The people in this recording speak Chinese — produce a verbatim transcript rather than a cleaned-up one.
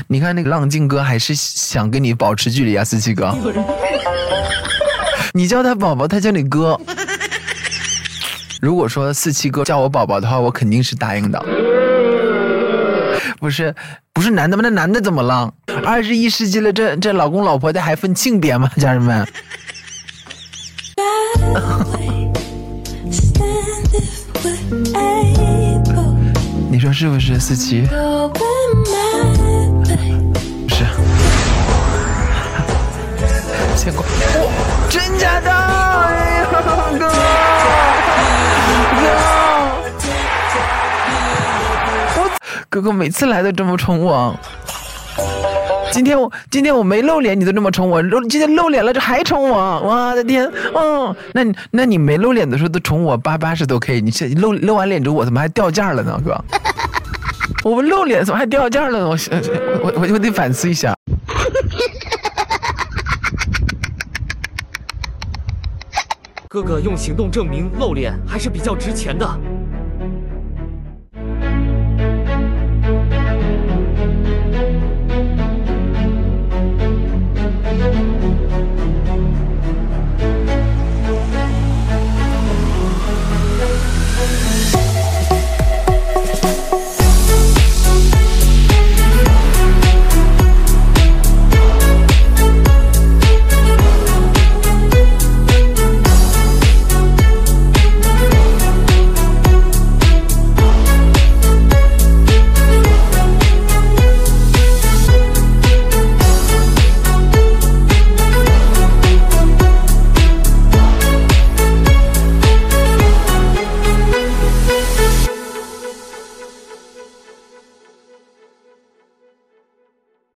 你看那个浪静哥还是想跟你保持距离啊，四七哥。你叫他宝宝，他叫你哥。如果说四七哥叫我宝宝的话，我肯定是答应的。不是不是男的吗？那男的怎么了？二十一世纪了，这这老公老婆的还分性别吗？家人们。你说是不是四七？是。见过。哦，真假的？哎呀，哥。哥哥每次来都这么宠我，今天我今天我没露脸，你都这么宠我，露今天露脸了，这还宠我，我的天，嗯，那你那你没露脸的时候都宠我八八十都可以，你这露露完脸之后我怎么还掉价了呢，哥？我不露脸怎么还掉价了呢？我我我我得反思一下。 哥哥用行动证明露脸还是比较值钱的。